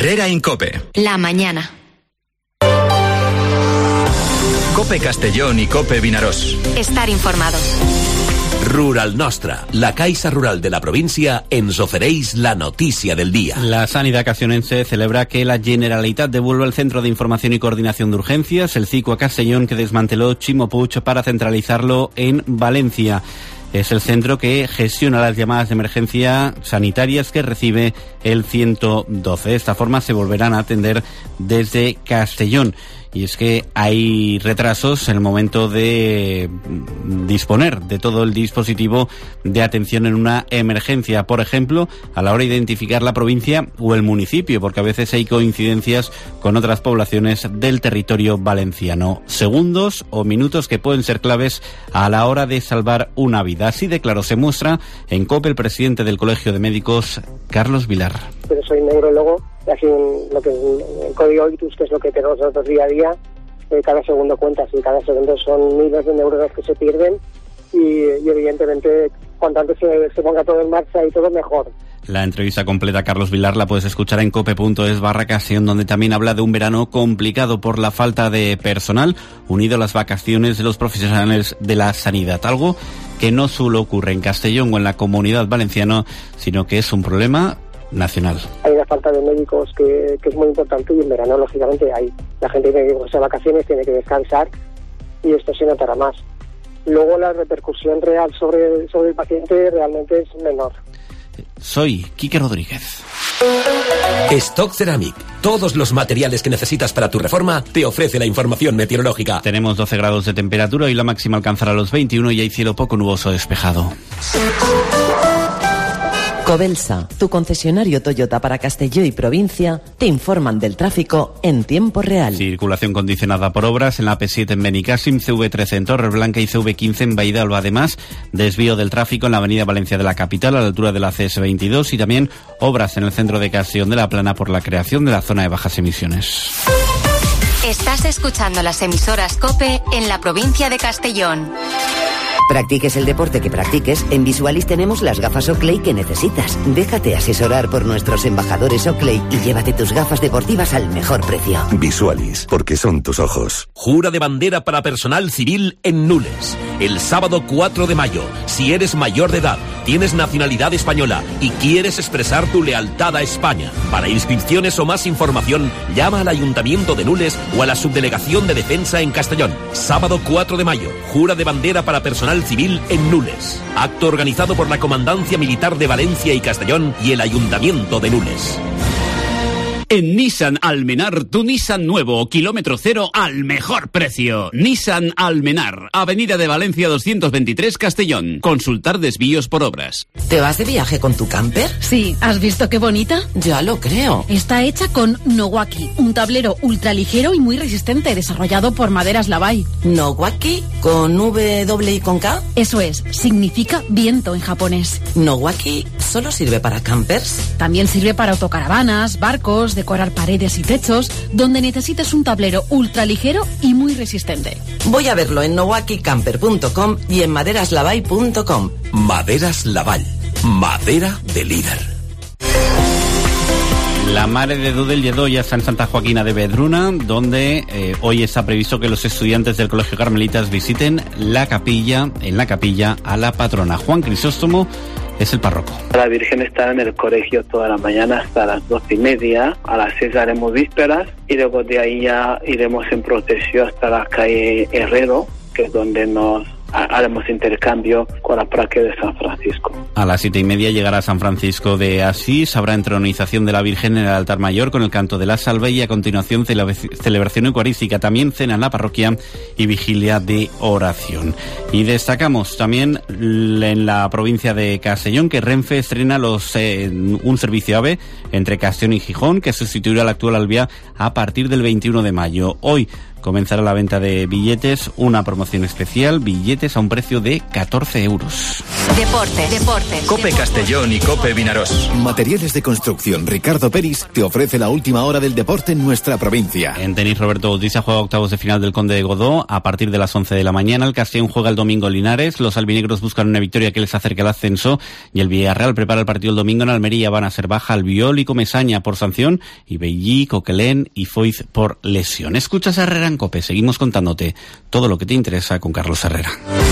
Herrera en COPE. La mañana. COPE Castellón y COPE Vinaròs. Estar informado. Rural Nostra, la Caixa Rural de la provincia, ens ofereix la noticia del día. La Sanidad castellonense celebra que la Generalitat devuelva el Centro de Información y Coordinación de Urgencias, el CICO a Castellón, que desmanteló Ximo Puig para centralizarlo en Valencia. Es el centro que gestiona las llamadas de emergencia sanitarias que recibe el 112. De esta forma se volverán a atender desde Castellón. Y es que hay retrasos en el momento de disponer de todo el dispositivo de atención en una emergencia. Por ejemplo, a la hora de identificar la provincia o el municipio, porque a veces hay coincidencias con otras poblaciones del territorio valenciano. Segundos o minutos que pueden ser claves a la hora de salvar una vida. Así de claro se muestra en COPE el presidente del Colegio de Médicos, Carlos Vilar. Pero soy neurólogo, y así lo que es el código ictus, que es lo que tenemos nosotros día a día, cada segundo cuenta, y cada segundo son miles de neuronas que se pierden y evidentemente cuanto antes se ponga todo en marcha y todo mejor. La entrevista completa a Carlos Vilar la puedes escuchar en cope.es/Castellón, donde también habla de un verano complicado por la falta de personal, unido a las vacaciones de los profesionales de la sanidad, algo que no solo ocurre en Castellón o en la Comunidad Valenciana, sino que es un problema nacional. Hay una falta de médicos que es muy importante, y en verano lógicamente la gente tiene que irse a vacaciones, tiene que descansar, y esto se notará más. Luego la repercusión real sobre el paciente realmente es menor. Soy Quique Rodríguez. Stock Ceramic. Todos los materiales que necesitas para tu reforma te ofrece la información meteorológica. Tenemos 12 grados de temperatura y la máxima alcanzará los 21 y hay cielo poco nuboso despejado. Covelsa, tu concesionario Toyota para Castelló y provincia, te informan del tráfico en tiempo real. Circulación condicionada por obras en la P7 en Benicàssim, CV13 en Torreblanca y CV15 en Baidalba. Además, desvío del tráfico en la avenida Valencia de la capital a la altura de la CS22 y también obras en el centro de Castellón de la Plana por la creación de la zona de bajas emisiones. Estás escuchando las emisoras COPE en la provincia de Castellón. Practiques el deporte que practiques, en Visualis tenemos las gafas Oakley que necesitas. Déjate asesorar por nuestros embajadores Oakley y llévate tus gafas deportivas al mejor precio. Visualis, porque son tus ojos. Jura de bandera para personal civil en Nules. El sábado 4 de mayo, si eres mayor de edad, tienes nacionalidad española y quieres expresar tu lealtad a España. Para inscripciones o más información, llama al Ayuntamiento de Nules o a la Subdelegación de Defensa en Castellón. Sábado 4 de mayo, jura de bandera para personal civil en Nules. Acto organizado por la Comandancia Militar de Valencia y Castellón y el Ayuntamiento de Nules. En Nissan Almenar, tu Nissan nuevo, kilómetro cero al mejor precio. Nissan Almenar, Avenida de Valencia 223, Castellón. Consultar desvíos por obras. ¿Te vas de viaje con tu camper? Sí, ¿has visto qué bonita? Ya lo creo. Está hecha con Nowaki, un tablero ultraligero y muy resistente, desarrollado por Maderas Lavai. ¿Nowaki? ¿Con W y con K? Eso es, significa viento en japonés. ¿Nowaki solo sirve para campers? También sirve para autocaravanas, barcos, decorar paredes y techos, donde necesites un tablero ultraligero y muy resistente. Voy a verlo en nowakicamper.com y en maderaslavai.com. Maderas Laval, madera de líder. La Mare de Déu del Lledó ya está en Santa Joaquina de Vedruna, donde hoy está previsto que los estudiantes del Colegio Carmelitas visiten la capilla a la patrona. Juan Crisóstomo es el párroco. La Virgen está en el colegio toda la mañana hasta las 12:30, a las 6 haremos vísperas y luego de ahí ya iremos en procesión hasta la calle Herrero, que es donde haremos intercambio con la parroquia de San Francisco. A las 7:30 llegará San Francisco de Asís, habrá entronización de la Virgen en el altar mayor con el canto de la salve y a continuación celebración eucarística, también cena en la parroquia y vigilia de oración. Y destacamos también en la provincia de Castellón que Renfe estrena un servicio AVE entre Castellón y Gijón que sustituirá al actual Alvia a partir del 21 de mayo. Hoy comenzará la venta de billetes, una promoción especial, billetes a un precio de 14 euros. Deportes. COPE Castellón y COPE Vinarós. Materiales de construcción Ricardo Peris te ofrece la última hora del deporte en nuestra provincia. En tenis, Roberto Bautista juega octavos de final del Conde de Godó a partir de las 11 de la mañana. El Castellón juega el domingo en Linares. Los albinegros buscan una victoria que les acerque al ascenso. Y el Villarreal prepara el partido el domingo en Almería. Van a ser baja Albiol y Comesaña por sanción y Bellí, Coquelén y Foiz por lesión. Escuchas a Herrera en COPE. Seguimos contándote todo lo que te interesa con Carlos Herrera.